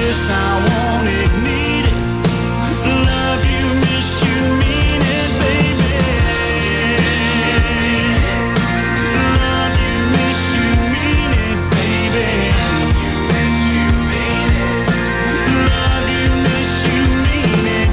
this I want it, need it. Love you, miss you, mean it, baby. Love you, miss you, mean it, baby. Love you, miss you, mean it,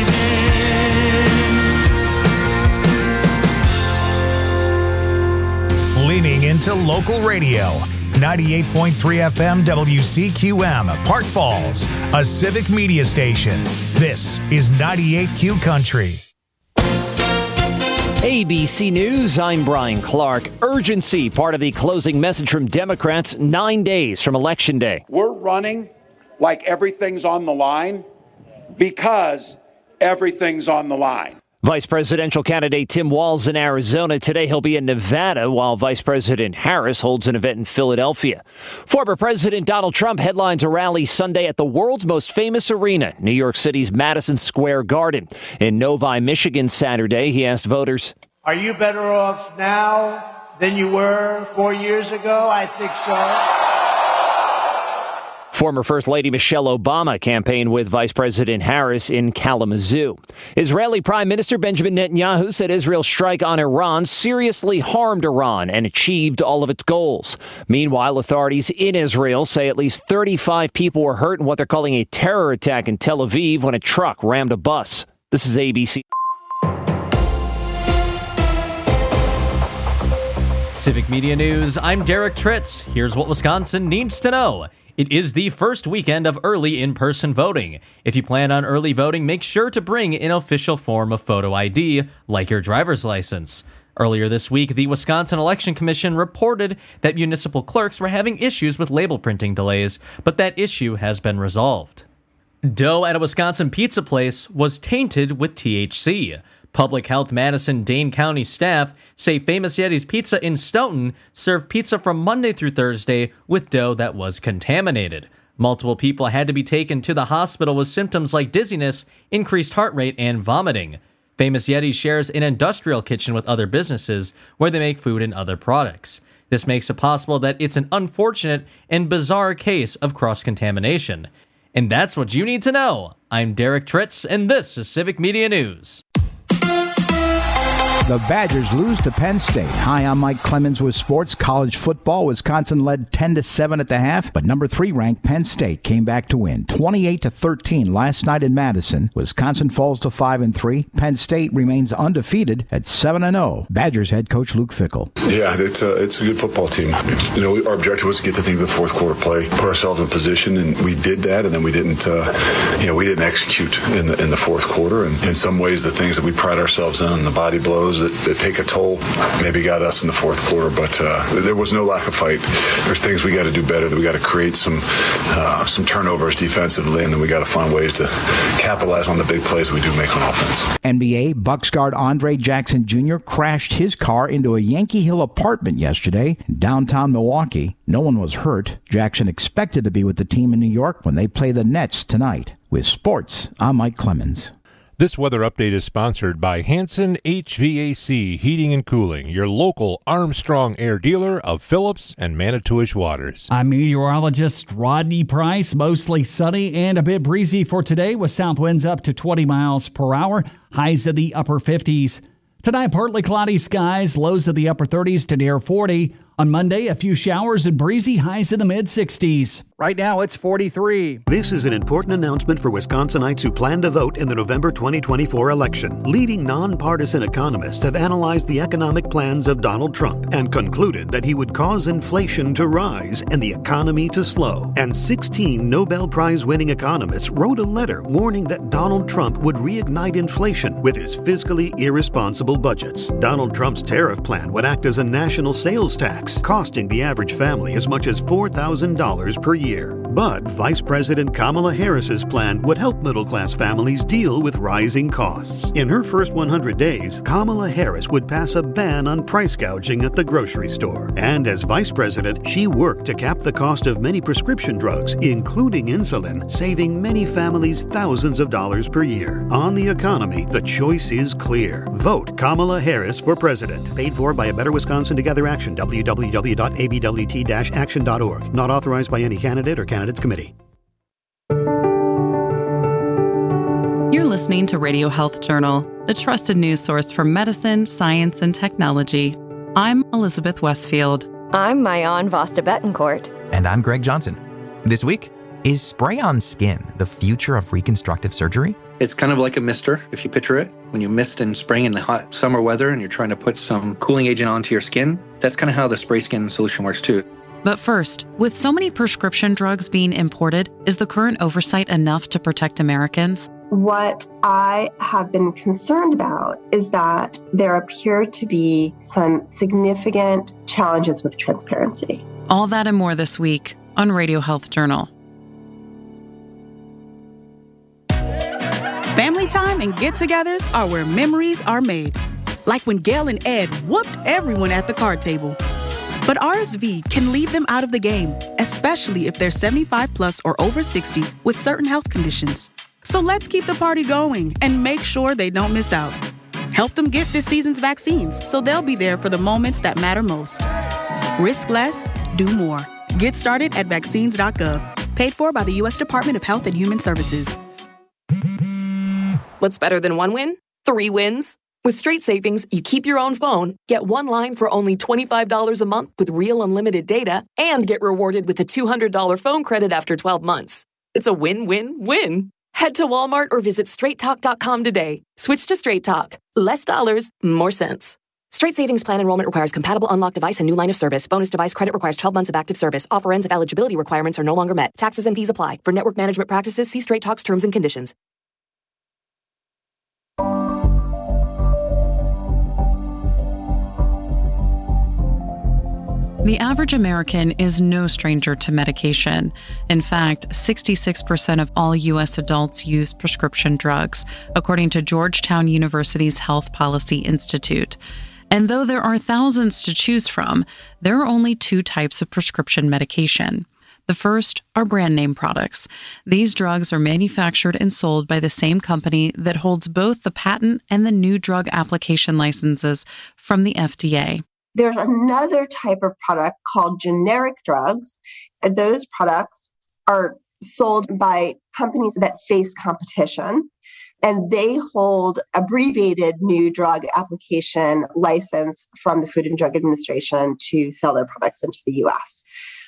baby. Leaning into local radio. 98.3 FM WCQM, Park Falls, a civic media station. This is 98Q Country. ABC News, I'm Brian Clark. Urgency, part of the closing message from Democrats 9 days from Election Day. We're running like everything's on the line because everything's on the line. Vice presidential candidate Tim Walz in Arizona. Today he'll be in Nevada while Vice President Harris holds an event in Philadelphia. Former President Donald Trump headlines a rally Sunday at the world's most famous arena, New York City's Madison Square Garden. In Novi, Michigan, Saturday, he asked voters, "Are you better off now than you were 4 years ago?" I think so. Former First Lady Michelle Obama campaigned with Vice President Harris in Kalamazoo. Israeli Prime Minister Benjamin Netanyahu said Israel's strike on Iran seriously harmed Iran and achieved all of its goals. Meanwhile, authorities in Israel say at least 35 people were hurt in what they're calling a terror attack in Tel Aviv when a truck rammed a bus. This is ABC. Civic Media News, I'm Derek Tritz. Here's what Wisconsin needs to know. It is the first weekend of early in-person voting. If you plan on early voting, make sure to bring an official form of photo ID, like your driver's license. Earlier this week, the Wisconsin Election Commission reported that municipal clerks were having issues with label printing delays, but that issue has been resolved. Dough at a Wisconsin pizza place was tainted with THC. Public Health Madison-Dane County staff say Famous Yeti's Pizza in Stoughton served pizza from Monday through Thursday with dough that was contaminated. Multiple people had to be taken to the hospital with symptoms like dizziness, increased heart rate, and vomiting. Famous Yeti shares an industrial kitchen with other businesses where they make food and other products. This makes it possible that it's an unfortunate and bizarre case of cross-contamination. And that's what you need to know. I'm Derek Tritz, and this is Civic Media News. The Badgers lose to Penn State. Hi, I'm Mike Clemens with sports. College football, Wisconsin led 10-7 at the half, but number 3 ranked Penn State came back to win 28-13 last night in Madison. Wisconsin falls to 5-3. Penn State remains undefeated at 7-0. Badgers head coach Luke Fickell. Yeah, it's a good football team. You know, our objective was to get the thing to the fourth quarter play, put ourselves in position, and we did that. And then we didn't execute in the fourth quarter. And in some ways, the things that we pride ourselves in, the body blows that take a toll, maybe got us in the fourth quarter, but there was no lack of fight. There's things we got to do better. That we got to create some turnovers defensively, and then we got to find ways to capitalize on the big plays we do make on offense. NBA Bucks guard Andre Jackson Jr. crashed his car into a Yankee Hill apartment yesterday in downtown Milwaukee. No one was hurt. Jackson expected to be with the team in New York when they play the Nets tonight. With sports, I'm Mike Clemens. This weather update is sponsored by Hanson HVAC Heating and Cooling, your local Armstrong Air dealer of Phillips and Manitowish Waters. I'm meteorologist Rodney Price. Mostly sunny and a bit breezy for today with south winds up to 20 miles per hour, highs in the upper 50s. Tonight, partly cloudy skies, lows of the upper 30s to near 40. On Monday, a few showers and breezy, highs in the mid-60s. Right now, it's 43. This is an important announcement for Wisconsinites who plan to vote in the November 2024 election. Leading nonpartisan economists have analyzed the economic plans of Donald Trump and concluded that he would cause inflation to rise and the economy to slow. And 16 Nobel Prize-winning economists wrote a letter warning that Donald Trump would reignite inflation with his fiscally irresponsible budgets. Donald Trump's tariff plan would act as a national sales tax, costing the average family as much as $4,000 per year. But Vice President Kamala Harris's plan would help middle-class families deal with rising costs. In her first 100 days, Kamala Harris would pass a ban on price gouging at the grocery store. And as Vice President, she worked to cap the cost of many prescription drugs, including insulin, saving many families thousands of dollars per year. On the economy, the choice is clear. Vote Kamala Harris for president. Paid for by A Better Wisconsin Together Action, www.abwt-action.org. Not authorized by any candidate or candidates committee. listening to Radio Health Journal, the trusted news source for medicine, science, and technology. I'm Elizabeth Westfield. I'm Mayan Vasta Betancourt. And I'm Greg Johnson. This week, is spray-on skin the future of reconstructive surgery? It's kind of like a mister, if you picture it. When you mist in spring in the hot summer weather and you're trying to put some cooling agent onto your skin, that's kind of how the spray skin solution works too. But first, with so many prescription drugs being imported, is the current oversight enough to protect Americans? What I have been concerned about is that there appear to be some significant challenges with transparency. All that and more this week on Radio Health Journal. Family time and get-togethers are where memories are made. Like when Gail and Ed whooped everyone at the card table. But RSV can leave them out of the game, especially if they're 75 plus or over 60 with certain health conditions. So let's keep the party going and make sure they don't miss out. Help them get this season's vaccines so they'll be there for the moments that matter most. Risk less, do more. Get started at vaccines.gov. Paid for by the U.S. Department of Health and Human Services. What's better than one win? 3 wins. With Straight Savings, you keep your own phone, get one line for only $25 a month with real unlimited data, and get rewarded with a $200 phone credit after 12 months. It's a win-win-win. Head to Walmart or visit straighttalk.com today. Switch to Straight Talk. Less dollars, more sense. Straight Savings Plan enrollment requires compatible unlocked device and new line of service. Bonus device credit requires 12 months of active service. Offer ends if eligibility requirements are no longer met. Taxes and fees apply. For network management practices, see Straight Talk's terms and conditions. The average American is no stranger to medication. In fact, 66% of all U.S. adults use prescription drugs, according to Georgetown University's Health Policy Institute. And though there are thousands to choose from, there are only 2 types of prescription medication. The first are brand name products. These drugs are manufactured and sold by the same company that holds both the patent and the new drug application licenses from the FDA. There's another type of product called generic drugs, and those products are sold by companies that face competition, and they hold abbreviated new drug application license from the Food and Drug Administration to sell their products into the U.S.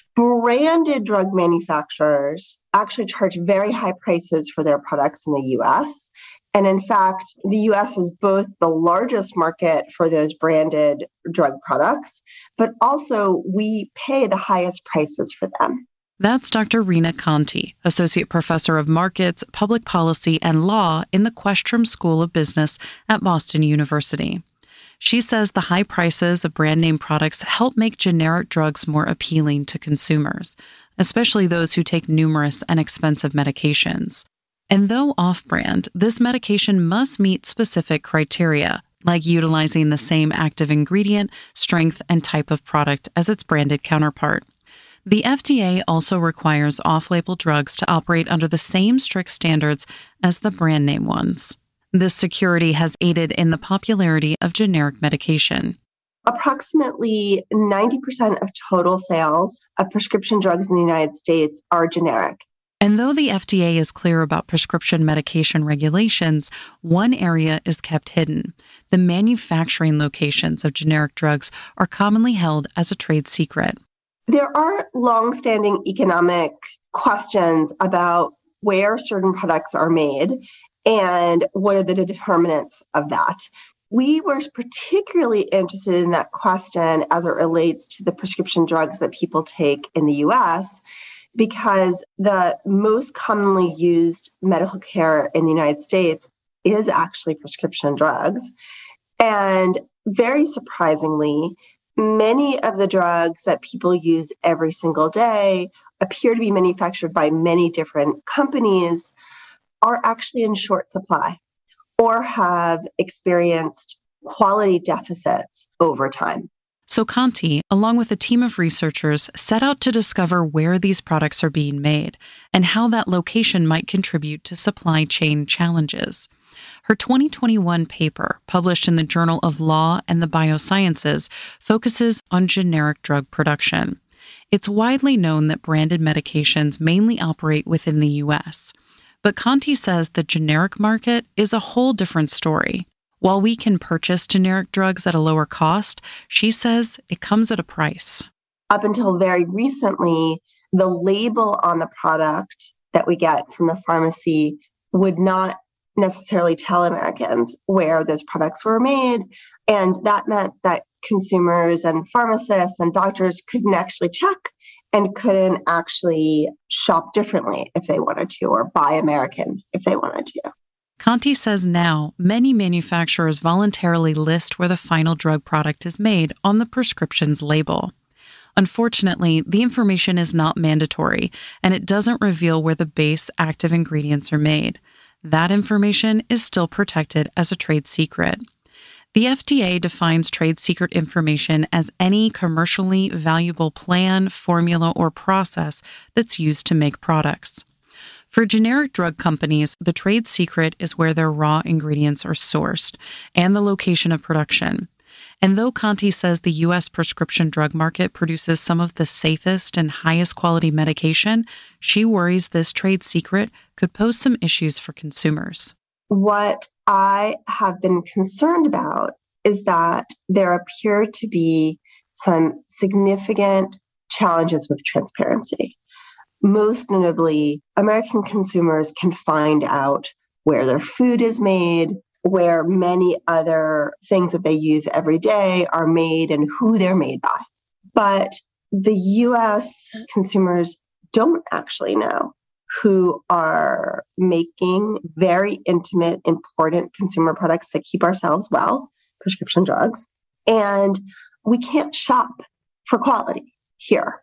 Branded drug manufacturers actually charge very high prices for their products in the U.S., and in fact, the U.S. is both the largest market for those branded drug products, but also we pay the highest prices for them. That's Dr. Rena Conti, Associate Professor of Markets, Public Policy, and Law in the Questrom School of Business at Boston University. She says the high prices of brand name products help make generic drugs more appealing to consumers, especially those who take numerous and expensive medications. And though off-brand, this medication must meet specific criteria, like utilizing the same active ingredient, strength, and type of product as its branded counterpart. The FDA also requires off-label drugs to operate under the same strict standards as the brand name ones. This security has aided in the popularity of generic medication. Approximately 90% of total sales of prescription drugs in the United States are generic. And though the FDA is clear about prescription medication regulations, one area is kept hidden. The manufacturing locations of generic drugs are commonly held as a trade secret. There are longstanding economic questions about where certain products are made and what are the determinants of that. We were particularly interested in that question as it relates to the prescription drugs that people take in the U.S., because the most commonly used medical care in the United States is actually prescription drugs. And very surprisingly, many of the drugs that people use every single day appear to be manufactured by many different companies, are actually in short supply or have experienced quality deficits over time. So Conti, along with a team of researchers, set out to discover where these products are being made and how that location might contribute to supply chain challenges. Her 2021 paper, published in the Journal of Law and the Biosciences, focuses on generic drug production. It's widely known that branded medications mainly operate within the U.S., But Conti says the generic market is a whole different story. While we can purchase generic drugs at a lower cost, she says it comes at a price. Up until very recently, the label on the product that we get from the pharmacy would not necessarily tell Americans where those products were made. And that meant that consumers and pharmacists and doctors couldn't actually check and couldn't actually shop differently if they wanted to, or buy American if they wanted to. Conti says now many manufacturers voluntarily list where the final drug product is made on the prescription's label. Unfortunately, the information is not mandatory, and it doesn't reveal where the base active ingredients are made. That information is still protected as a trade secret. The FDA defines trade secret information as any commercially valuable plan, formula, or process that's used to make products. For generic drug companies, the trade secret is where their raw ingredients are sourced and the location of production. And though Conti says the U.S. prescription drug market produces some of the safest and highest quality medication, she worries this trade secret could pose some issues for consumers. What I have been concerned about is that there appear to be some significant challenges with transparency. Most notably, American consumers can find out where their food is made, where many other things that they use every day are made, and who they're made by. But the U.S. consumers don't actually know who are making very intimate, important consumer products that keep ourselves well, prescription drugs. And we can't shop for quality here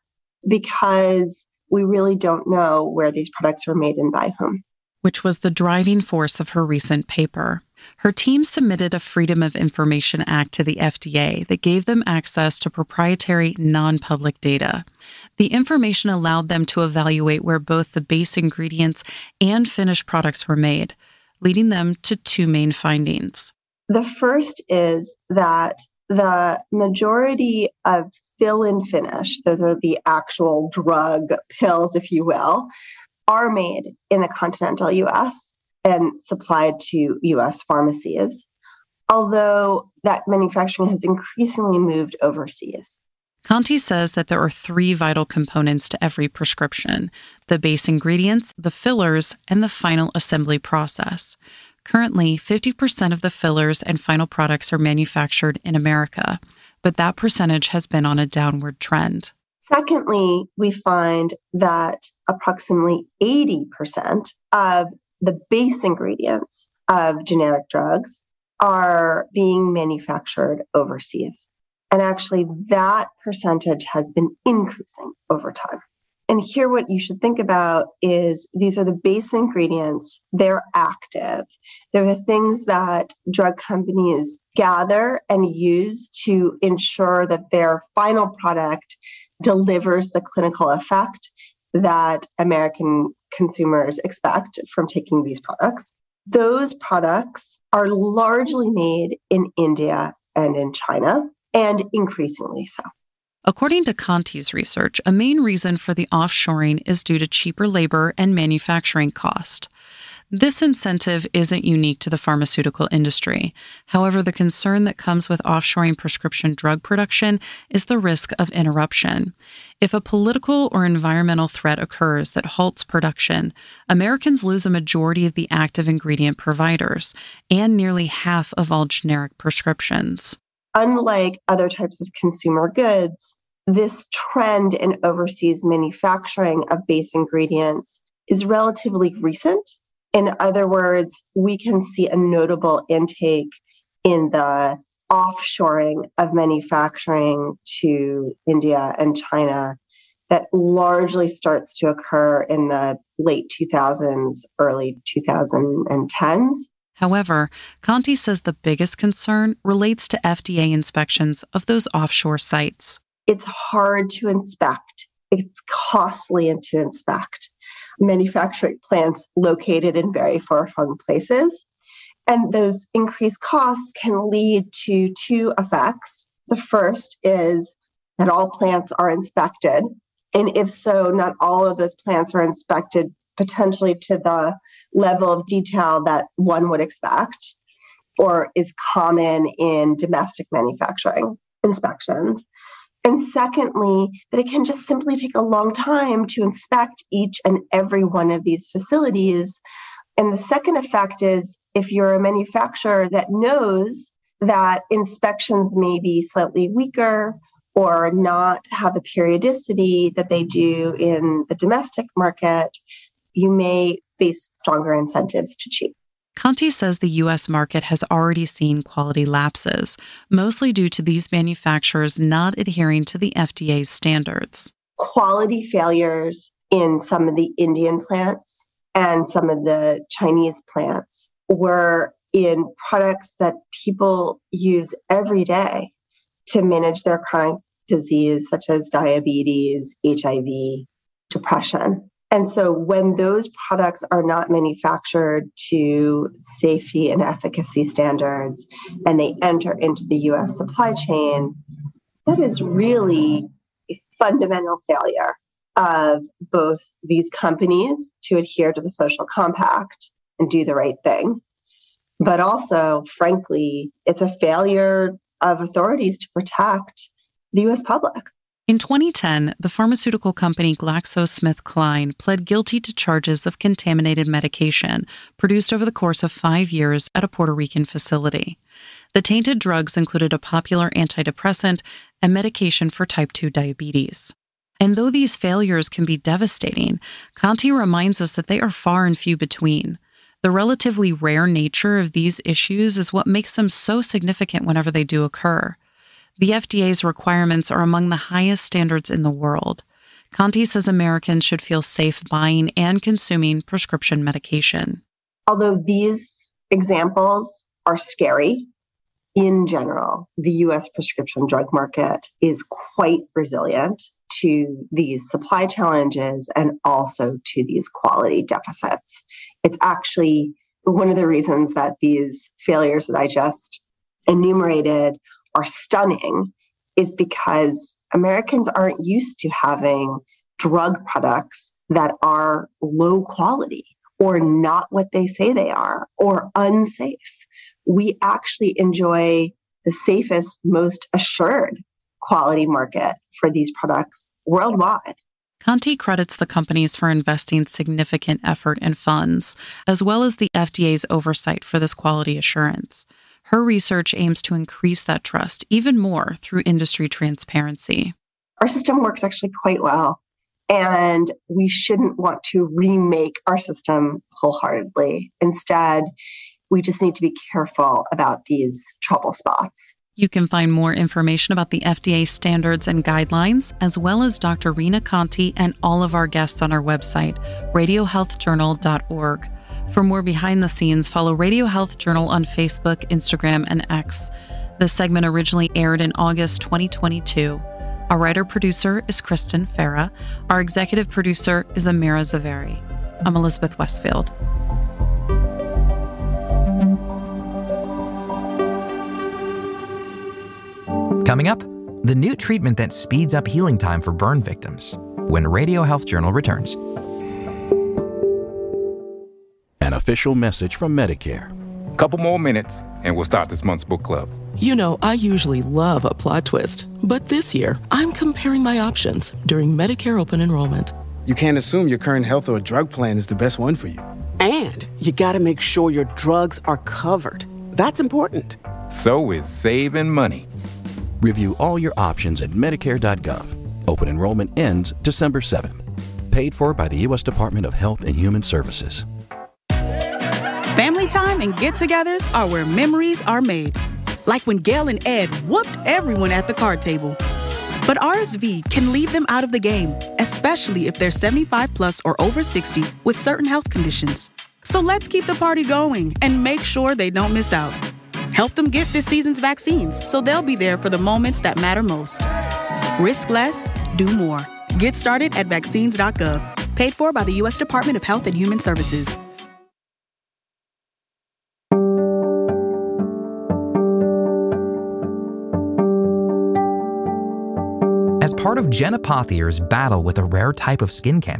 because we really don't know where these products were made and by whom. Which was the driving force of her recent paper. Her team submitted a Freedom of Information Act to the FDA that gave them access to proprietary, non-public data. The information allowed them to evaluate where both the base ingredients and finished products were made, leading them to two main findings. The first is that the majority of fill and finish, those are the actual drug pills, if you will, are made in the continental U.S. and supplied to U.S. pharmacies, although that manufacturing has increasingly moved overseas. Conti says that there are three vital components to every prescription: the base ingredients, the fillers, and the final assembly process. Currently, 50% of the fillers and final products are manufactured in America, but that percentage has been on a downward trend. Secondly, we find that approximately 80% of the base ingredients of generic drugs are being manufactured overseas. And actually, that percentage has been increasing over time. And here, what you should think about is these are the base ingredients. They're active. They're the things that drug companies gather and use to ensure that their final product delivers the clinical effect that American consumers expect from taking these products. Those products are largely made in India and in China, and increasingly so. According to Conti's research, a main reason for the offshoring is due to cheaper labor and manufacturing cost. This incentive isn't unique to the pharmaceutical industry. However, the concern that comes with offshoring prescription drug production is the risk of interruption. If a political or environmental threat occurs that halts production, Americans lose a majority of the active ingredient providers and nearly half of all generic prescriptions. Unlike other types of consumer goods, this trend in overseas manufacturing of base ingredients is relatively recent. In other words, we can see a notable intake in the offshoring of manufacturing to India and China that largely starts to occur in the late 2000s, early 2010s. However, Conti says the biggest concern relates to FDA inspections of those offshore sites. It's hard to inspect. It's costly to inspect manufacturing plants located in very far-flung places. And those increased costs can lead to two effects. The first is that all plants are inspected. And if so, not all of those plants are inspected potentially to the level of detail that one would expect or is common in domestic manufacturing inspections. And secondly, that it can just simply take a long time to inspect each and every one of these facilities. And the second effect is if you're a manufacturer that knows that inspections may be slightly weaker or not have the periodicity that they do in the domestic market, you may face stronger incentives to cheat. Conti says the U.S. market has already seen quality lapses, mostly due to these manufacturers not adhering to the FDA's standards. Quality failures in some of the Indian plants and some of the Chinese plants were in products that people use every day to manage their chronic disease, such as diabetes, HIV, depression. And so when those products are not manufactured to safety and efficacy standards and they enter into the U.S. supply chain, that is really a fundamental failure of both these companies to adhere to the social compact and do the right thing. But also, frankly, it's a failure of authorities to protect the U.S. public. In 2010, the pharmaceutical company GlaxoSmithKline pled guilty to charges of contaminated medication produced over the course of 5 years at a Puerto Rican facility. The tainted drugs included a popular antidepressant and medication for type 2 diabetes. And though these failures can be devastating, Conti reminds us that they are far and few between. The relatively rare nature of these issues is what makes them so significant whenever they do occur. The FDA's requirements are among the highest standards in the world. Conti says Americans should feel safe buying and consuming prescription medication. Although these examples are scary, in general, the U.S. prescription drug market is quite resilient to these supply challenges and also to these quality deficits. It's actually one of the reasons that these failures that I just enumerated are stunning is because Americans aren't used to having drug products that are low quality or not what they say they are or unsafe. We actually enjoy the safest, most assured quality market for these products worldwide. Conti credits the companies for investing significant effort and funds, as well as the FDA's oversight for this quality assurance. Her research aims to increase that trust even more through industry transparency. Our system works actually quite well, and we shouldn't want to remake our system wholeheartedly. Instead, we just need to be careful about these trouble spots. You can find more information about the FDA standards and guidelines, as well as Dr. Rena Conti and all of our guests on our website, radiohealthjournal.org. For more behind the scenes, follow Radio Health Journal on Facebook, Instagram, and X. This segment originally aired in August 2022. Our writer-producer is Kristen Farah. Our executive producer is Amira Zaveri. I'm Elizabeth Westfield. Coming up, the new treatment that speeds up healing time for burn victims when Radio Health Journal returns. An official message from Medicare. Couple more minutes and we'll start this month's book club. You know, I usually love a plot twist, but this year I'm comparing my options during Medicare open enrollment. You can't assume your current health or drug plan is the best one for you. And you gotta make sure your drugs are covered. That's important. So is saving money. Review all your options at Medicare.gov. Open enrollment ends December 7th. Paid for by the U.S. Department of Health and Human Services. Family time and get-togethers are where memories are made. Like when Gail and Ed whooped everyone at the card table. But RSV can leave them out of the game, especially if they're 75 plus or over 60 with certain health conditions. So let's keep the party going and make sure they don't miss out. Help them get this season's vaccines so they'll be there for the moments that matter most. Risk less, do more. Get started at vaccines.gov. Paid for by the U.S. Department of Health and Human Services. As part of Jenna Pothier's battle with a rare type of skin cancer,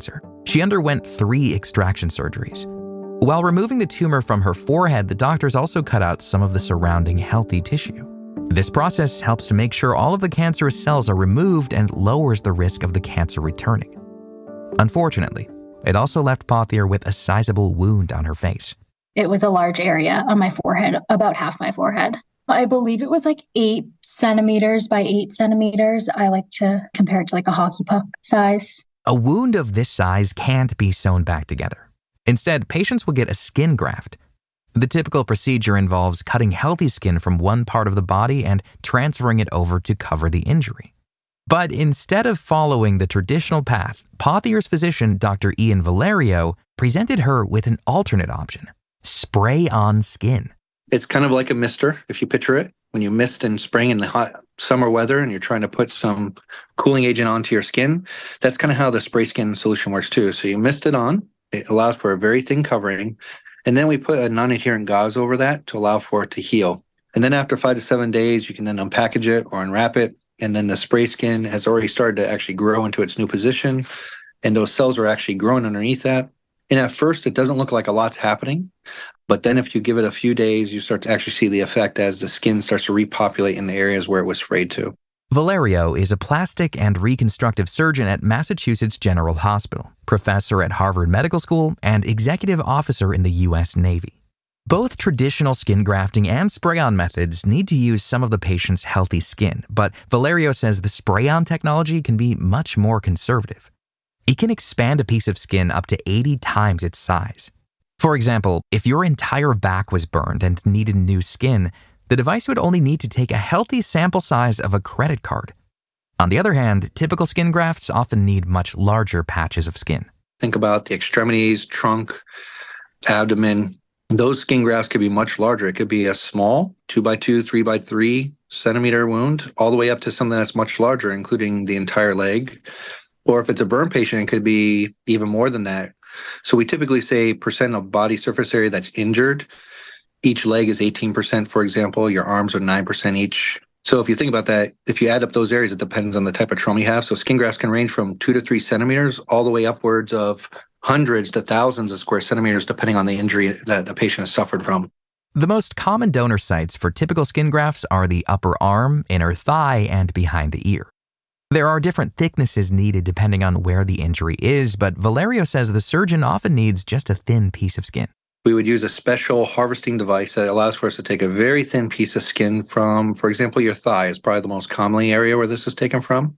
She underwent 3 extraction surgeries. While removing the tumor from her forehead, the doctors also cut out some of the surrounding healthy tissue. This process helps to make sure all of the cancerous cells are removed and lowers the risk of the cancer returning. Unfortunately, it also left Pothier with a sizable wound on her face. It was a large area on my forehead, about half my forehead. I believe it was like 8 centimeters by 8 centimeters. I like to compare it to like a hockey puck size. A wound of this size can't be sewn back together. Instead, patients will get a skin graft. The typical procedure involves cutting healthy skin from one part of the body and transferring it over to cover the injury. But instead of following the traditional path, Pothier's physician, Dr. Ian Valerio, presented her with an alternate option: spray-on skin. It's kind of like a mister, if you picture it. When you mist in spring in the hot summer weather and you're trying to put some cooling agent onto your skin, that's kind of how the spray skin solution works too. So you mist it on, it allows for a very thin covering, and then we put a non-adherent gauze over that to allow for it to heal. And then after 5 to 7 days, you can then unpackage it or unwrap it, and then the spray skin has already started to actually grow into its new position, and those cells are actually growing underneath that. And at first, it doesn't look like a lot's happening. But then if you give it a few days, you start to actually see the effect as the skin starts to repopulate in the areas where it was sprayed to. Valerio is a plastic and reconstructive surgeon at Massachusetts General Hospital, professor at Harvard Medical School, and executive officer in the U.S. Navy. Both traditional skin grafting and spray-on methods need to use some of the patient's healthy skin, but Valerio says the spray-on technology can be much more conservative. It can expand a piece of skin up to 80 times its size. For example, if your entire back was burned and needed new skin, the device would only need to take a healthy sample size of a credit card. On the other hand, typical skin grafts often need much larger patches of skin. Think about the extremities, trunk, abdomen. Those skin grafts could be much larger. It could be a small 2x2, 3x3 centimeter wound, all the way up to something that's much larger, including the entire leg. Or if it's a burn patient, it could be even more than that. So we typically say percent of body surface area that's injured. Each leg is 18%, for example. Your arms are 9% each. So if you think about that, if you add up those areas, it depends on the type of trauma you have. So skin grafts can range from 2 to 3 centimeters all the way upwards of hundreds to thousands of square centimeters, depending on the injury that the patient has suffered from. The most common donor sites for typical skin grafts are the upper arm, inner thigh, and behind the ear. There are different thicknesses needed depending on where the injury is, but Valerio says the surgeon often needs just a thin piece of skin. We would use a special harvesting device that allows for us to take a very thin piece of skin from, for example, your thigh is probably the most commonly area where this is taken from.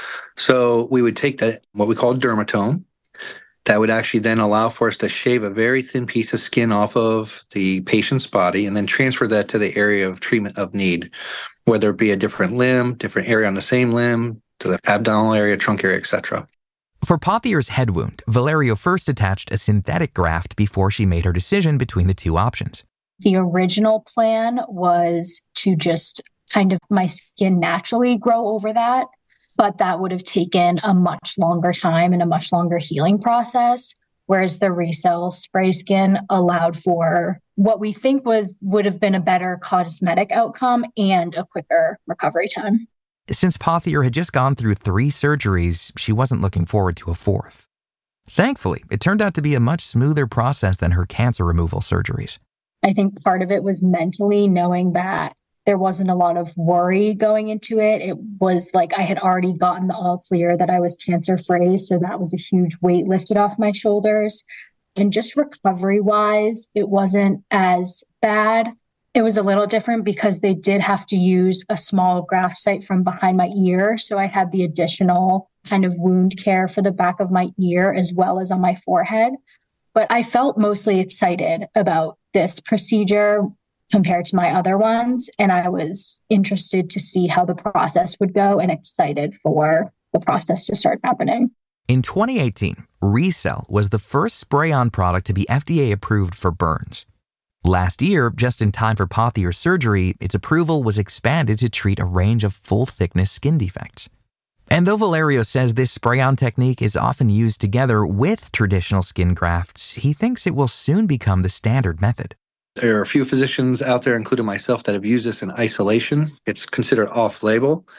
So we would take that, what we call dermatome, that would actually then allow for us to shave a very thin piece of skin off of the patient's body and then transfer that to the area of treatment of need, whether it be a different limb, different area on the same limb, to the abdominal area, trunk area, etc. For Pothier's head wound, Valerio first attached a synthetic graft before she made her decision between the 2 options. The original plan was to just kind of my skin naturally grow over that, but that would have taken a much longer time and a much longer healing process, whereas the RECELL spray skin allowed for what we think would have been a better cosmetic outcome and a quicker recovery time. Since Pothier had just gone through 3 surgeries, she wasn't looking forward to a 4th. Thankfully, it turned out to be a much smoother process than her cancer removal surgeries. I think part of it was mentally knowing that there wasn't a lot of worry going into it. It was like I had already gotten the all clear that I was cancer-free, so that was a huge weight lifted off my shoulders. And just recovery-wise, it wasn't as bad. It was a little different because they did have to use a small graft site from behind my ear. So I had the additional kind of wound care for the back of my ear as well as on my forehead. But I felt mostly excited about this procedure compared to my other ones. And I was interested to see how the process would go and excited for the process to start happening. In 2018, RECELL was the first spray-on product to be FDA approved for burns. Last year, just in time for Pothier's surgery, its approval was expanded to treat a range of full-thickness skin defects. And though Valerio says this spray-on technique is often used together with traditional skin grafts, he thinks it will soon become the standard method. There are a few physicians out there, including myself, that have used this in isolation. It's considered off-label,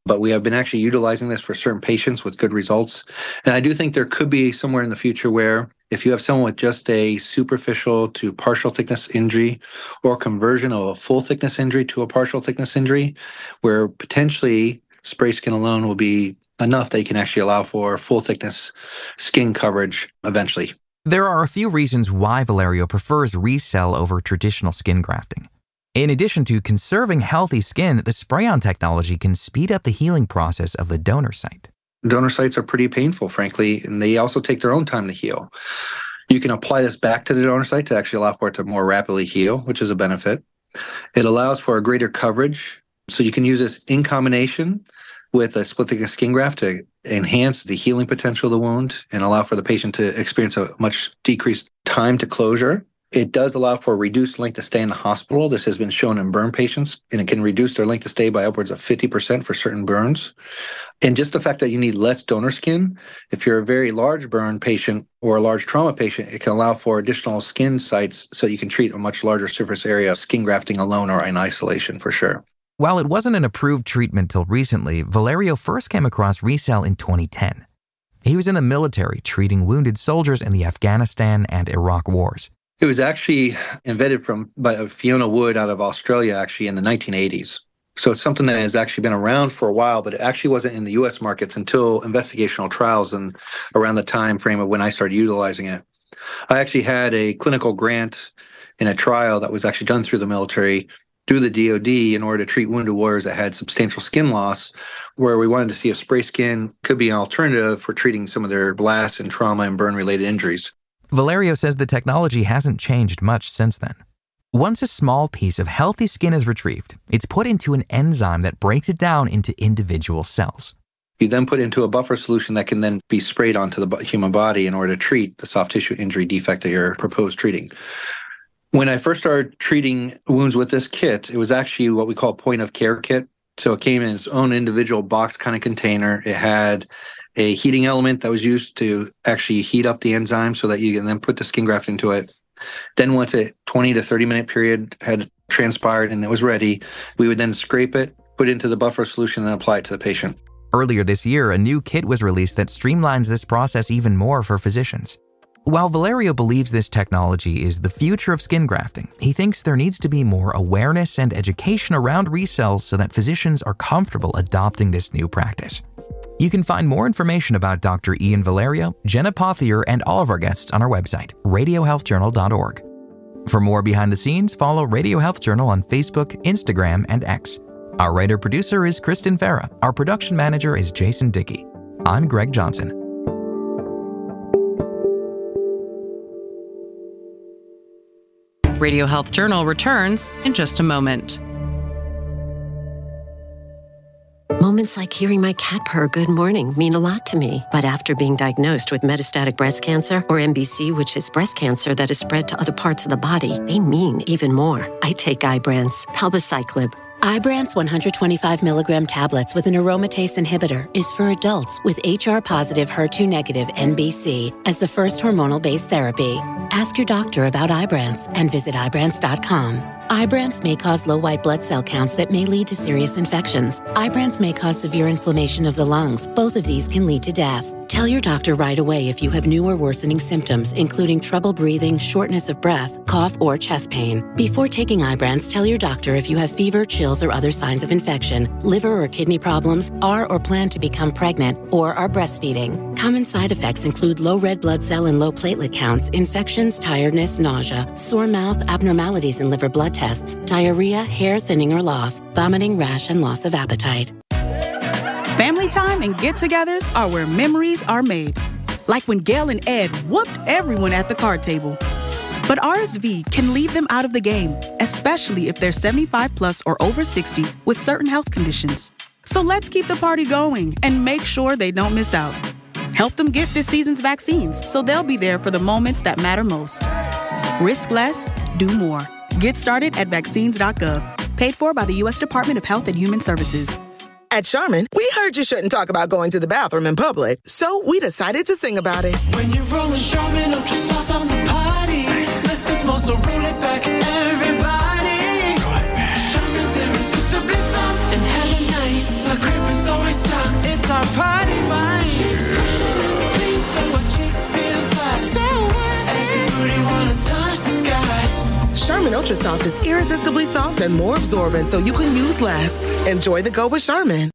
but we have been actually utilizing this for certain patients with good results. And I do think there could be somewhere in the future where if you have someone with just a superficial to partial thickness injury or conversion of a full thickness injury to a partial thickness injury, where potentially spray skin alone will be enough that you can actually allow for full thickness skin coverage eventually. There are a few reasons why Valerio prefers RECELL over traditional skin grafting. In addition to conserving healthy skin, the spray-on technology can speed up the healing process of the donor site. Donor sites are pretty painful, frankly, and they also take their own time to heal. You can apply this back to the donor site to actually allow for it to more rapidly heal, which is a benefit. It allows for a greater coverage, so you can use this in combination with a split-thickness skin graft to enhance the healing potential of the wound and allow for the patient to experience a much decreased time to closure. It does allow for a reduced length of stay in the hospital. This has been shown in burn patients, and it can reduce their length of stay by upwards of 50% for certain burns. And just the fact that you need less donor skin, if you're a very large burn patient or a large trauma patient, it can allow for additional skin sites so you can treat a much larger surface area of skin grafting alone or in isolation for sure. While it wasn't an approved treatment till recently, Valerio first came across RECELL in 2010. He was in the military treating wounded soldiers in the Afghanistan and Iraq wars. It was actually invented by Fiona Wood out of Australia, actually, in the 1980s. So it's something that has actually been around for a while, but it actually wasn't in the U.S. markets until investigational trials and around the time frame of when I started utilizing it. I actually had a clinical grant in a trial that was actually done through the military, through the DoD, in order to treat wounded warriors that had substantial skin loss, where we wanted to see if spray skin could be an alternative for treating some of their blast and trauma and burn-related injuries. Valerio says the technology hasn't changed much since then. Once a small piece of healthy skin is retrieved, it's put into an enzyme that breaks it down into individual cells. You then put into a buffer solution that can then be sprayed onto the human body in order to treat the soft tissue injury defect that you're proposed treating. When I first started treating wounds with this kit, it was actually what we call point of care kit. So it came in its own individual box kind of container. It had a heating element that was used to actually heat up the enzyme so that you can then put the skin graft into it. Then once a 20 to 30 minute period had transpired and it was ready, we would then scrape it, put it into the buffer solution, and apply it to the patient. Earlier this year, a new kit was released that streamlines this process even more for physicians. While Valerio believes this technology is the future of skin grafting, he thinks there needs to be more awareness and education around RECELL so that physicians are comfortable adopting this new practice. You can find more information about Dr. Ian Valerio, Jenna Pothier, and all of our guests on our website, radiohealthjournal.org. For more behind the scenes, follow Radio Health Journal on Facebook, Instagram, and X. Our writer-producer is Kristen Farah. Our production manager is Jason Dickey. I'm Greg Johnson. Radio Health Journal returns in just a moment. Moments like hearing my cat purr good morning mean a lot to me. But after being diagnosed with metastatic breast cancer, or MBC, which is breast cancer that is spread to other parts of the body, they mean even more. I take Ibrance, palbociclib. Ibrance 125 milligram tablets with an aromatase inhibitor is for adults with HR-positive, HER2-negative MBC as the first hormonal-based therapy. Ask your doctor about Ibrance and visit Ibrance.com. Ibrance may cause low white blood cell counts that may lead to serious infections. Ibrance may cause severe inflammation of the lungs. Both of these can lead to death. Tell your doctor right away if you have new or worsening symptoms, including trouble breathing, shortness of breath, cough, or chest pain. Before taking Ibrance, tell your doctor if you have fever, chills, or other signs of infection, liver or kidney problems, are or plan to become pregnant, or are breastfeeding. Common side effects include low red blood cell and low platelet counts, infections, tiredness, nausea, sore mouth, abnormalities in liver blood tests, diarrhea, hair thinning or loss, vomiting, rash, and loss of appetite. Family time and get-togethers are where memories are made. Like when Gail and Ed whooped everyone at the card table. But RSV can leave them out of the game, especially if they're 75 plus or over 60 with certain health conditions. So let's keep the party going and make sure they don't miss out. Help them get this season's vaccines so they'll be there for the moments that matter most. Risk less, do more. Get started at vaccines.gov. Paid for by the U.S. Department of Health and Human Services. At Charmin, we heard you shouldn't talk about going to the bathroom in public, so we decided to sing about it. When you're rolling Charmin, ultra soft on the potty. Less is more, so roll it back, everybody. Roll it back. Charmin's irresistibly soft and hella nice. The grip is so Charmin Ultra Soft is irresistibly soft and more absorbent so you can use less. Enjoy the go with Charmin.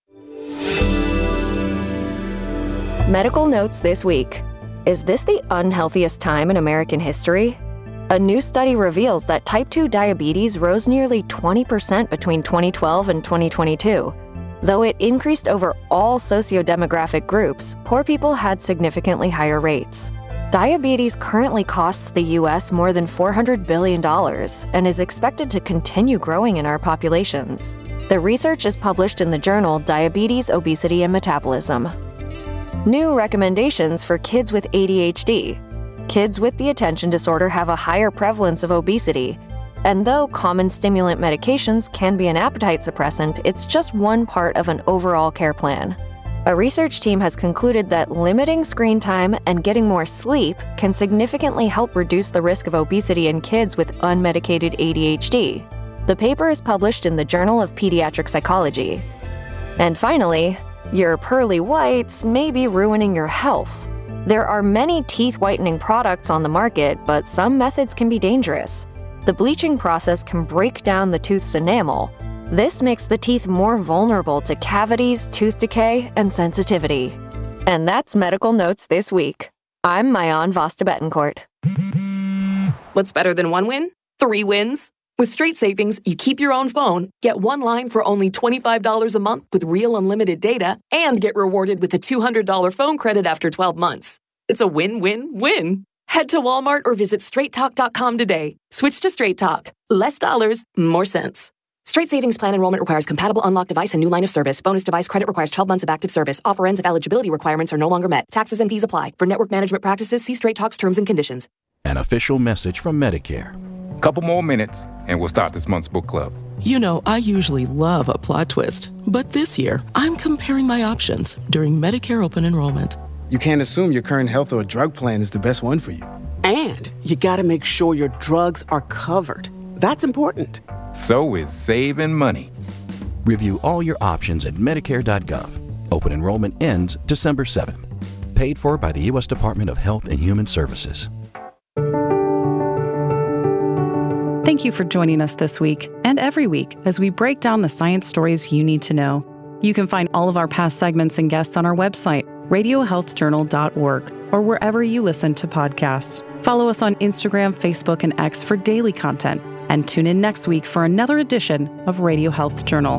Medical notes this week. Is this the unhealthiest time in American history? A new study reveals that type 2 diabetes rose nearly 20% between 2012 and 2022. Though it increased over all sociodemographic groups, poor people had significantly higher rates. Diabetes currently costs the U.S. more than $400 billion and is expected to continue growing in our populations. The research is published in the journal Diabetes, Obesity, and Metabolism. New recommendations for kids with ADHD. Kids with the attention disorder have a higher prevalence of obesity. And though common stimulant medications can be an appetite suppressant, it's just one part of an overall care plan. A research team has concluded that limiting screen time and getting more sleep can significantly help reduce the risk of obesity in kids with unmedicated ADHD. The paper is published in the Journal of Pediatric Psychology. And finally, your pearly whites may be ruining your health. There are many teeth whitening products on the market, but some methods can be dangerous. The bleaching process can break down the tooth's enamel. This makes the teeth more vulnerable to cavities, tooth decay, and sensitivity. And that's Medical Notes this week. I'm Mayan Vasta Betancourt. What's better than one win? 3 wins. With Straight Savings, you keep your own phone, get one line for only $25 a month with real unlimited data, and get rewarded with a $200 phone credit after 12 months. It's a win-win-win. Head to Walmart or visit straighttalk.com today. Switch to Straight Talk. Less dollars, more sense. Straight Savings Plan enrollment requires compatible unlocked device and new line of service. Bonus device credit requires 12 months of active service. Offer ends if eligibility requirements are no longer met. Taxes and fees apply. For network management practices, see Straight Talk's terms and conditions. An official message from Medicare. Couple more minutes, and we'll start this month's book club. You know, I usually love a plot twist, but this year, I'm comparing my options during Medicare open enrollment. You can't assume your current health or drug plan is the best one for you. And you gotta make sure your drugs are covered. That's important. So is saving money. Review all your options at Medicare.gov. Open enrollment ends December 7th. Paid for by the U.S. Department of Health and Human Services. Thank you for joining us this week and every week as we break down the science stories you need to know. You can find all of our past segments and guests on our website, radiohealthjournal.org, or wherever you listen to podcasts. Follow us on Instagram, Facebook, and X for daily content, and tune in next week for another edition of Radio Health Journal.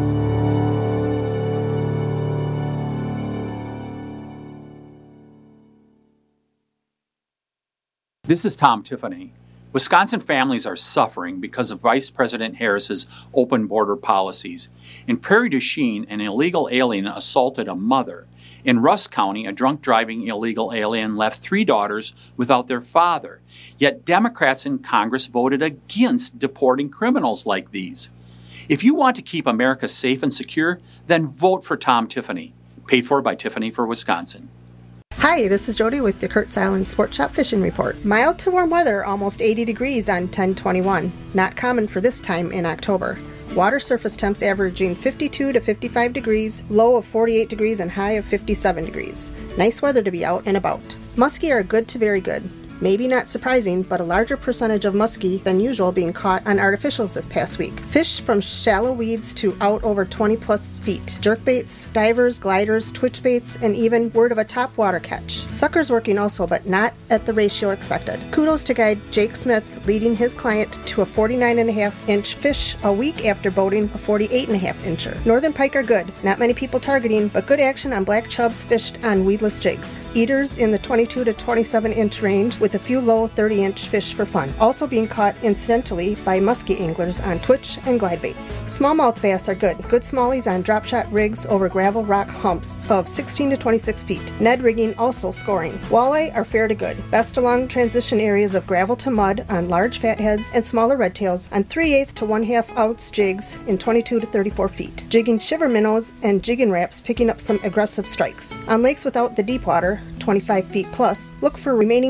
This is Tom Tiffany. Wisconsin families are suffering because of Vice President Harris's open border policies. In Prairie du Chien, an illegal alien assaulted a mother. In Rusk County, a drunk driving illegal alien left 3 daughters without their father. Yet Democrats in Congress voted against deporting criminals like these. If you want to keep America safe and secure, then vote for Tom Tiffany. Paid for by Tiffany for Wisconsin. Hi, this is Jody with the Kurtz Island Sport Shop Fishing Report. Mild to warm weather, almost 80 degrees on 10/21. Not common for this time in October. Water surface temps averaging 52 to 55 degrees, low of 48 degrees and high of 57 degrees. Nice weather to be out and about. Muskie are good to very good. Maybe not surprising, but a larger percentage of muskie than usual being caught on artificials this past week. Fish from shallow weeds to out over 20 plus feet. Jerkbaits, divers, gliders, twitch baits, and even word of a top water catch. Suckers working also, but not at the ratio expected. Kudos to guide Jake Smith leading his client to a 49.5-inch fish a week after boating a 48.5-incher. Northern pike are good. Not many people targeting, but good action on black chubs fished on weedless jigs. Eaters in the 22 to 27-inch range with a few low 30-inch fish for fun. Also being caught incidentally by muskie anglers on twitch and glide baits. Smallmouth bass are good. Good smallies on drop shot rigs over gravel rock humps of 16 to 26 feet. Ned rigging also scoring. Walleye are fair to good. Best along transition areas of gravel to mud on large fatheads and smaller redtails on 3/8 to 1/2 ounce jigs in 22 to 34 feet. Jigging shiver minnows and jigging wraps picking up some aggressive strikes. On lakes without the deep water, 25 feet plus, look for remaining green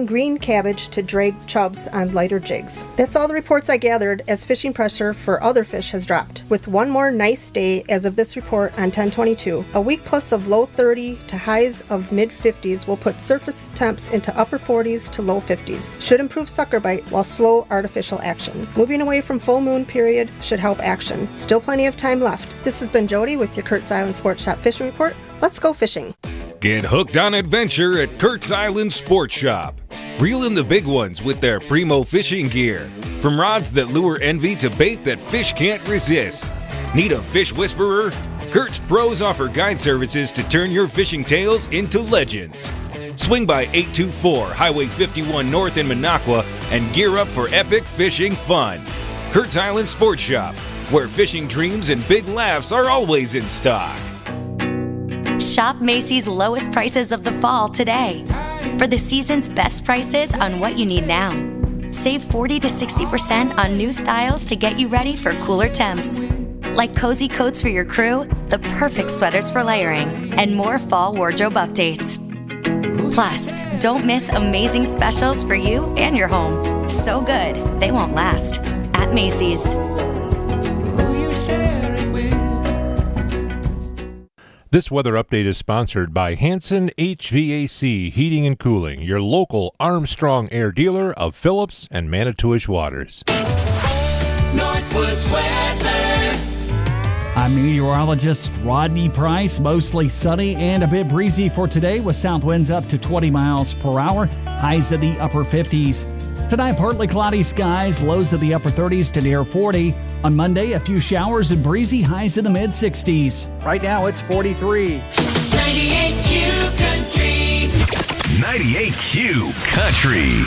cabbage to drag chubs on lighter jigs. That's all the reports I gathered as fishing pressure for other fish has dropped, with one more nice day as of this report on 10/22. A week plus of low 30 to highs of mid 50s will put surface temps into upper 40s to low 50s. Should improve sucker bite while slow artificial action. Moving away from full moon period should help action. Still plenty of time left. This has been Jody with your Kurt's Island Sports Shop Fishing Report. Let's go fishing. Get hooked on adventure at Kurt's Island Sports Shop. Reel in the big ones with their primo fishing gear. From rods that lure envy to bait that fish can't resist. Need a fish whisperer? Kurt's pros offer guide services to turn your fishing tales into legends. Swing by 824 Highway 51 North in Minocqua and gear up for epic fishing fun. Kurt's Island Sports Shop, where fishing dreams and big laughs are always in stock. Shop Macy's lowest prices of the fall today. For the season's best prices on what you need now. Save 40 to 60% on new styles to get you ready for cooler temps. Like cozy coats for your crew, the perfect sweaters for layering, and more fall wardrobe updates. Plus, don't miss amazing specials for you and your home. So good, they won't last. At Macy's. This weather update is sponsored by Hanson HVAC Heating and Cooling, your local Armstrong Air dealer of Phillips and Manitowish Waters. Northwoods weather. I'm meteorologist Rodney Price. Mostly sunny and a bit breezy for today with south winds up to 20 miles per hour, highs in the upper 50s. Tonight, partly cloudy skies, lows in the upper 30s to near 40. On Monday, a few showers and breezy, highs in the mid-60s. Right now, it's 43. 98Q Country. 98Q Country.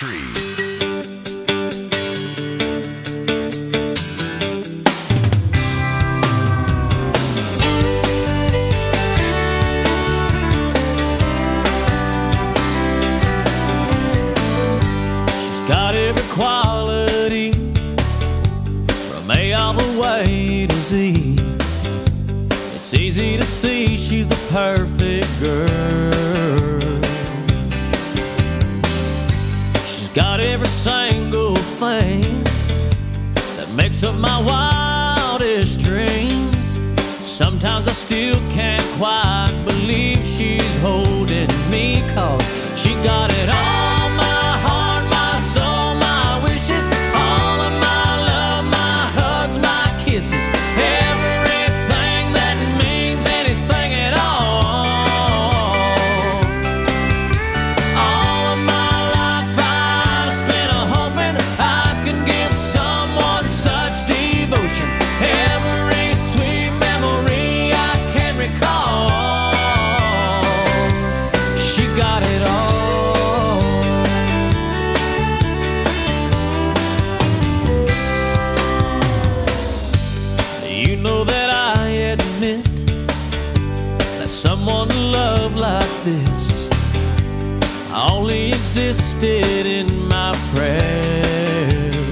Got every quality from A all the way to Z. It's easy to see she's the perfect girl. She's got every single thing that makes up my wildest dreams. Sometimes I still can't quite believe she's holding me, 'cause she got it all. Someone to love like this only existed in my prayers,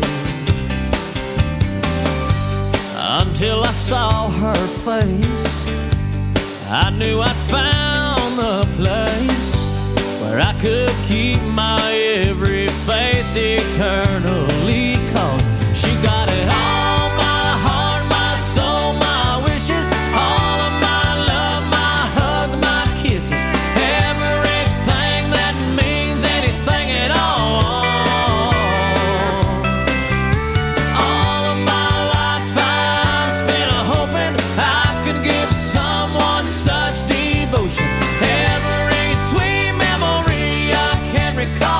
until I saw her face. I knew I'd found the place where I could keep my every faith eternally, 'cause she got it all. Every sweet memory I can recall.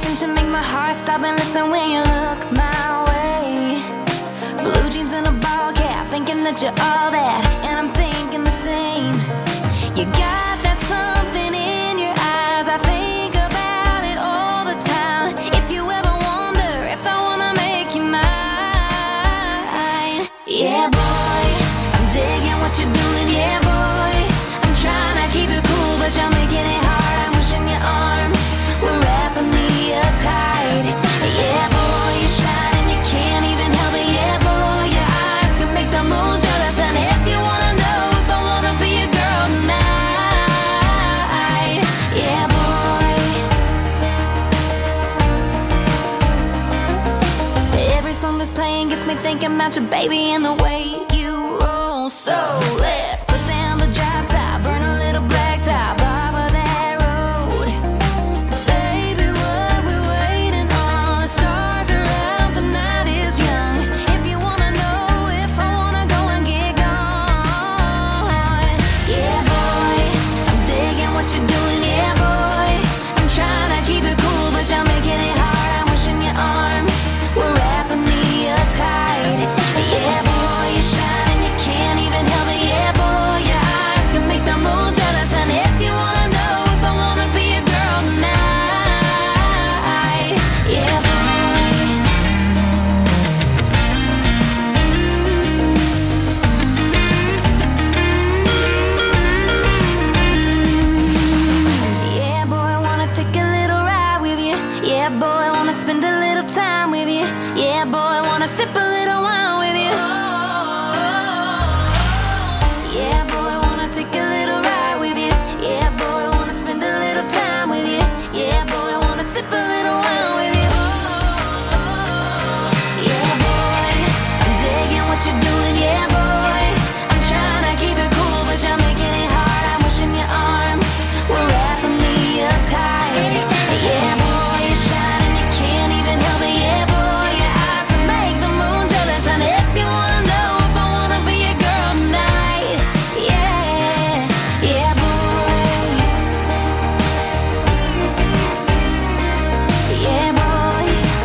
seems to make my heart stop and listen when you look my way. Blue jeans and a ball cap, thinking that you're all that, and I'm thinking the same. You got that something in your eyes, I think about it all the time. If you ever wonder if I wanna make you mine, yeah boy, I'm digging what you're doing, yeah boy. I'm trying to keep it cool, but you're making it hard. I'm wishing your arms were wrapping me up tight. Yeah boy, you shine and you can't even help it. Yeah boy, your eyes can make the moon jealous. And if you wanna know if I wanna be a girl tonight, yeah boy. Every song that's playing gets me thinking about your baby and the way you roll. So let's put down the drop top, burn a little black top off of that road. Baby, what we waiting on? The stars are out, the night is young. If you wanna know if I wanna go and get gone, yeah boy, I'm digging what you're doing, yeah boy. I'm trying to keep it cool, but you're making it hard. I'm wishing your arms were wrapping me up tight. Yeah boy, you shine and you can't even help it. Yeah boy, your eyes can make the moon jealous. And if you wanna know if I wanna be a girl tonight, yeah boy. Yeah boy, wanna take a little ride with you. Yeah boy, wanna spend a little time with you. Yeah boy, wanna sip a little wine with you. Yeah boy, wanna take a little ride with you. Yeah boy, wanna spend a little time with you. Yeah boy, wanna sip a little wine with you. Yeah boy, I'm digging what you're doing. Yeah boy, I'm trying to keep it cool, but you're making it hard. I'm wishing your arms were wrapping me up tight. Yeah boy, you shine and you can't even help it. Yeah boy, your eyes can make the moon jealous. And if you wanna know if I wanna be a girl tonight, yeah, yeah boy, yeah boy,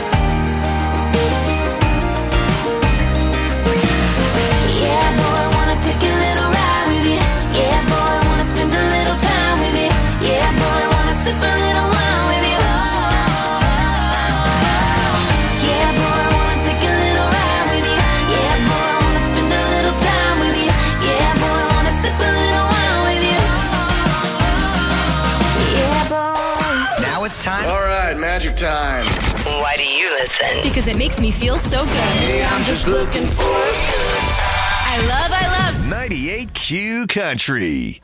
yeah boy, wanna take a little ride with you. Yeah boy, wanna spend a little time with you. Yeah boy, wanna sip a little wine with you. Yeah boy, wanna take a little ride with you. Yeah boy, wanna spend a little time with you. Yeah boy, wanna sip a little wine with you. Yeah boy. Now it's time. All right, magic time. Why do you listen? Because it makes me feel so good. Hey, I'm just looking for a good time. I love 98Q Country.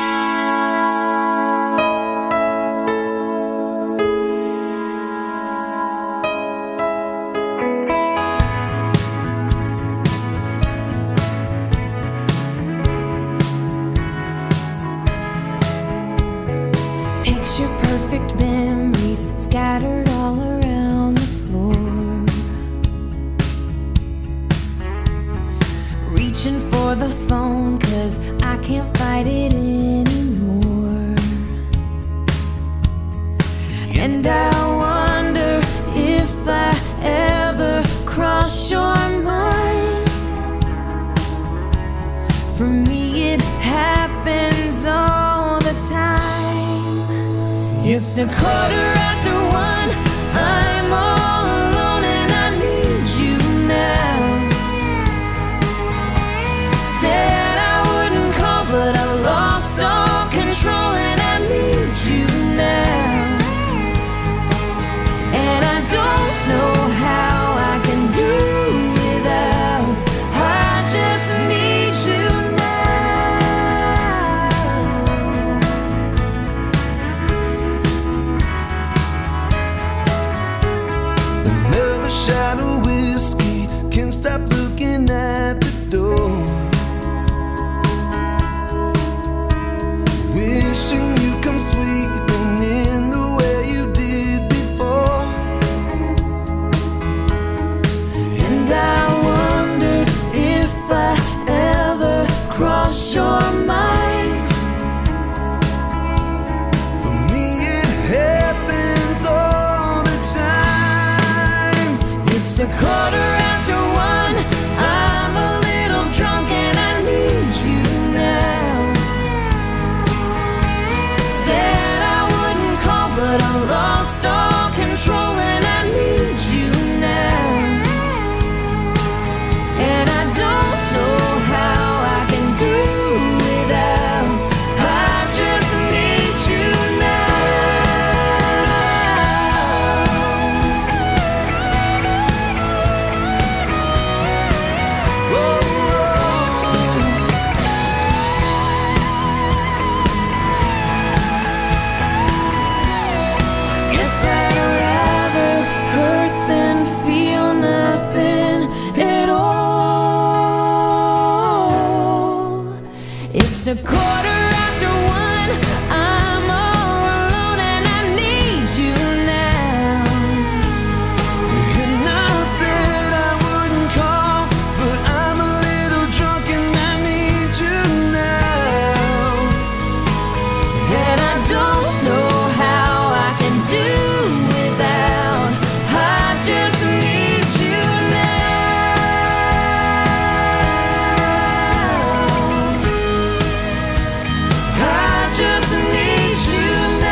Picture perfect memories scattered all around the floor. Reaching for the phone 'cause I can't fight it anymore. And I wonder if I ever cross your mind. For me it happens all the time. It's 1:15. I'm all alone and I need you now. Said I wouldn't call, but I lost all control and I need you now. And I don't know how I can do without. I just need you Another shot of whiskey, can't stop looking at the door. Wishing you come sweeping in the way you did before. And I wonder if I ever cross your mind. For me it happens all the It's 1:15. I'm all alone and I need you now. And I said I wouldn't call, but I'm a little drunk and I need you now. And I don't know how I can do without. I just need you now. I just need you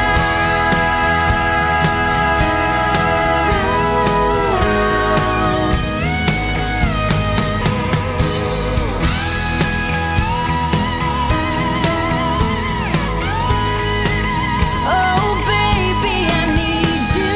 now. Oh, baby, I need you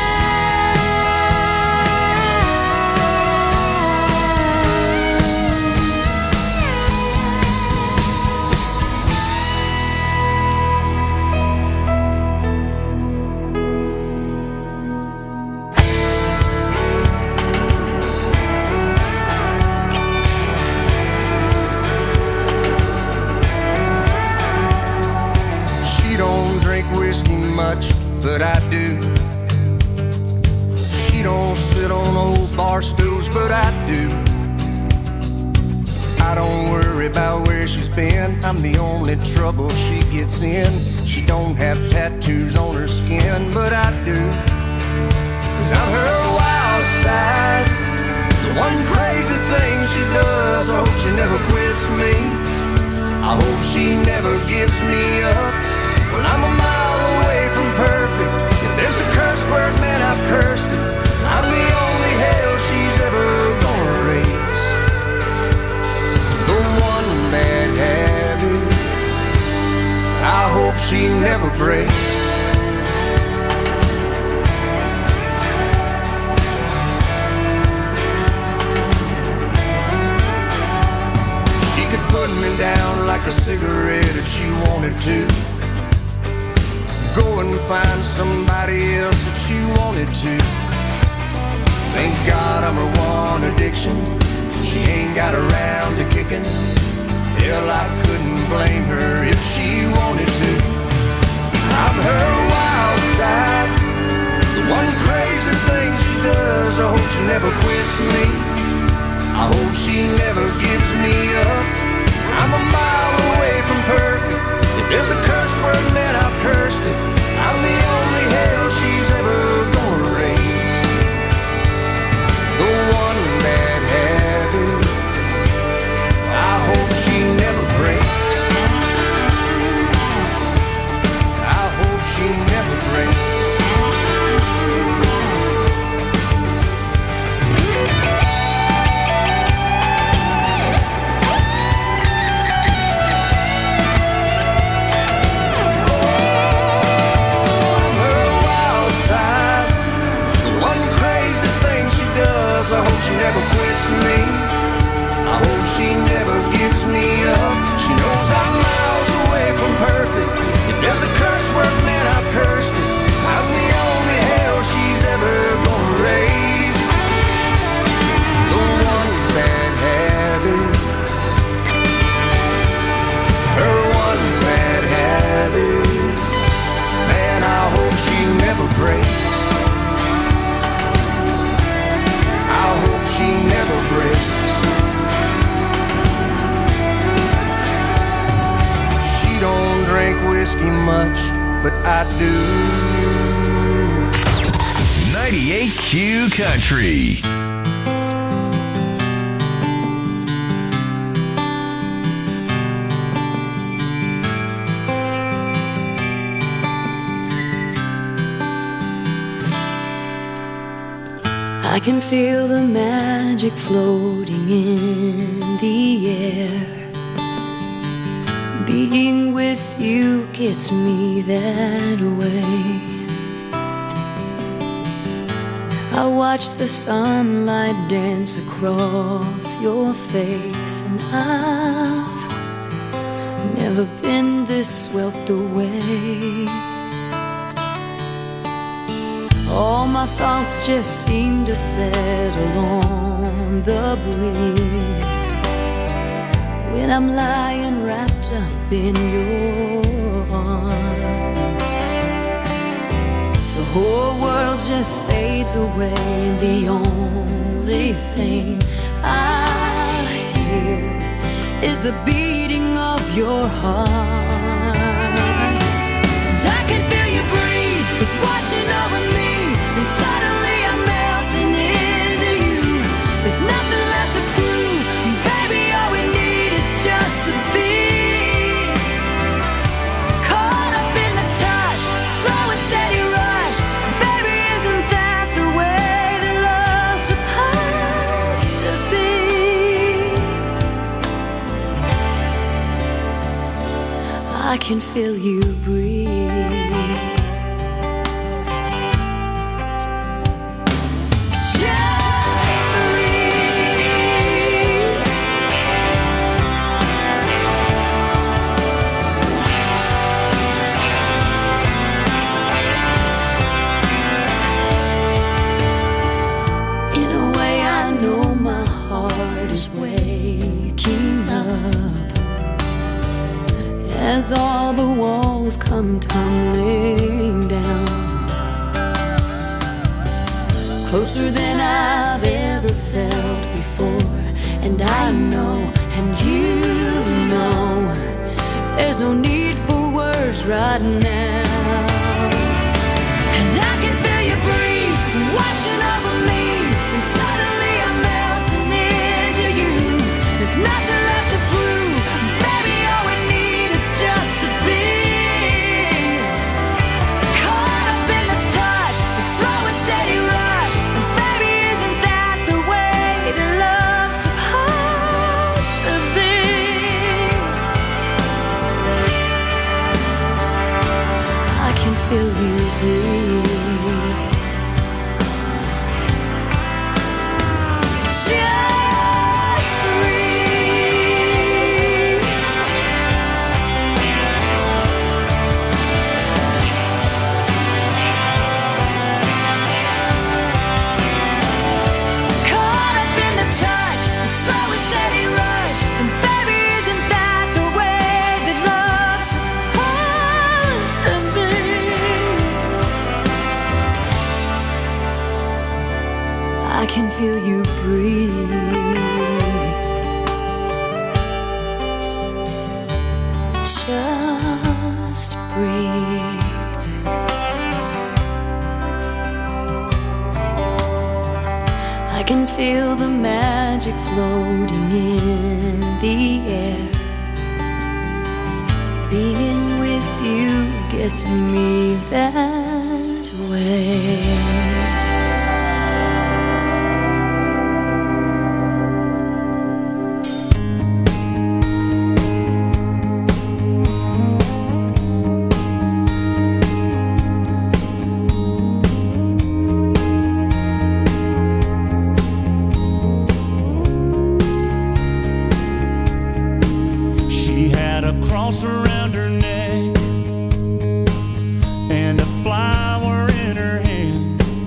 She don't drink whiskey much, but I do. She don't sit on old bar stools, but I do. I don't worry about where she's been. I'm the only trouble she gets in. She don't have tattoos on her skin, but I do. 'Cause I'm her wild side. The one crazy thing she does. I hope she never quits me. I hope she never gives me up. Well, I'm a mile away from perfect. If there's a curse word, man, I've cursed it. I'm the only hell she's ever gonna raise. The one bad habit I hope she never breaks. She could put me down like a cigarette if she wanted to. Go and find somebody else if she wanted to. Thank God I'm her one addiction. She ain't got around to kicking. Hell, I couldn't blame her if she wanted to. I'm her wild side. The one crazy thing she does. I hope she never quits me. I hope she never gives me up. I'm a mile away from perfect. If there's a curse word, man, I've cursed it. I'm the only hell she's ever gonna raise. The one bad habit I hope she never breaks. I hope she never breaks. I hope she never quits me. I hope she never gives me up. She knows I'm miles away from perfect. If there's a curse word, man, I've cursed it. I'm the only hell she's ever gonna raise. The one bad habit. Her one bad habit. Man, I hope she never breaks. I hope she never breaks. She don't drink whiskey much, but I do. 98Q Country. I can feel the magic floating in the air. Being with you gets me that way. I watch the sunlight dance across your face, and I've never been this swept away. All my thoughts just seem to settle on the breeze. when I'm lying wrapped up in your arms. The whole world just fades away, and the only thing I hear is the beating of your heart. And I can feel you breathe, it's washing over me, and suddenly I'm melting into you. There's nothing left to prove, baby, all we need is just to be caught up in the touch, slow and steady rush. Baby, isn't that the way that love's supposed to be? I can feel you breathe. Waking up as all the walls come tumbling down, closer than I've ever felt before. And I know, and you know, there's no need for words right now. And I can feel you breathe, washing over me, and suddenly I'm melting into you. There's nothing left to prove, baby, all we need is just to be caught up in the touch, the slow and steady rush. And baby, isn't that the way that love's supposed to be? I can feel you breathe. Just breathe. Caught up in the touch, the slow and steady rush. And baby, isn't that the way that love's supposed to be? I can feel you breathe. Just breathe. I can feel the magic floating in the air. Being with you gets me that way. She had a cross around her neck and a flower in her hand.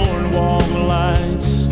boardwalk lights.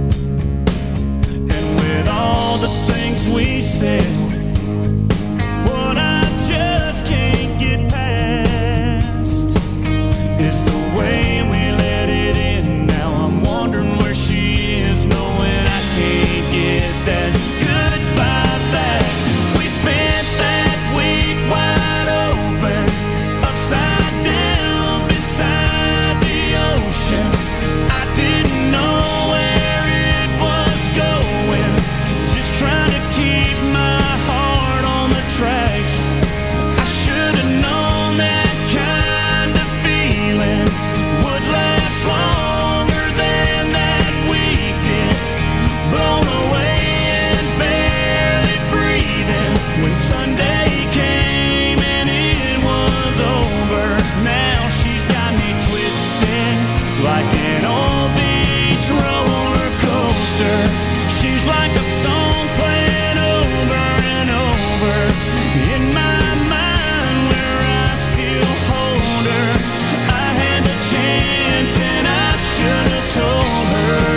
And with all the things we said, what I just can't get past is the way we let it in. Now I'm wondering where she is, knowing I can't get that goodbye back. We spent that week wide open, upside down beside the ocean. I didn't know where it was going, just trying to keep my heart on the tracks. I should have known that kind of feeling would last longer than that week did. Blown away and barely breathing when Sunday came and it was over. Now she's got me twisted like an old beach roller coaster. She's like a song playing over and over in my mind, where I still hold her. I had the chance and I should have told her.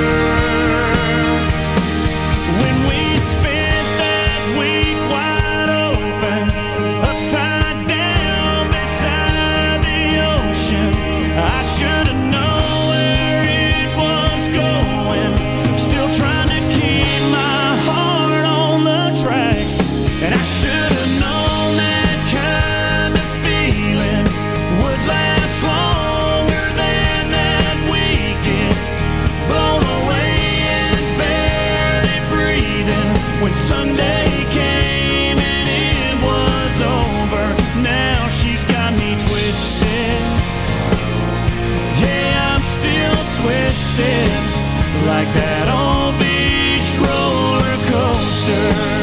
When we spent that week wide open, upside down beside the ocean, I should have known where it was going. Still trying to keep my heart on the tracks. And I should have known that kind of feeling would last longer than that week did. Blown away and barely breathing when Sunday came and it was over. Now she's got me twisted. Yeah, I'm still twisted like that old beach roller coaster.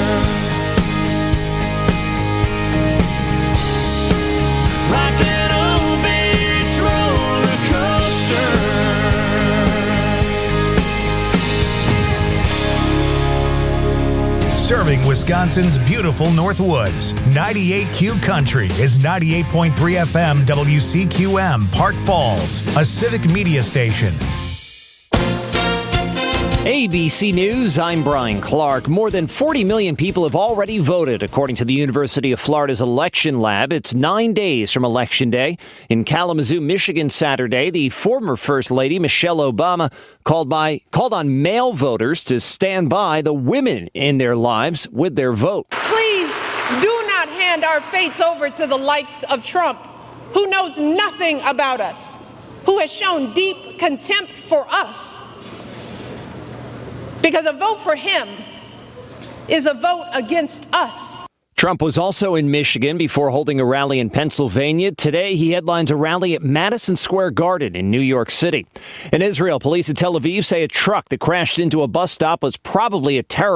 Like an old beach roller coaster. Serving Wisconsin's beautiful Northwoods. 98Q Country is 98.3 FM WCQM Park Falls, a civic media station. ABC News, I'm Brian Clark. More than 40 million people have already voted, according to the University of Florida's election lab. It's 9 days from Election Day. In Kalamazoo, Michigan, Saturday, the former First Lady, Michelle Obama, called on male voters to stand by the women in their lives with their vote. Please do not hand our fates over to the likes of Trump, who knows nothing about us, who has shown deep contempt for us. Because a vote for him is a vote against us. Trump was also in Michigan before holding a rally in Pennsylvania. Today, he headlines a rally at Madison Square Garden in New York City. In Israel, police in Tel Aviv say a truck that crashed into a bus stop was probably a terrorist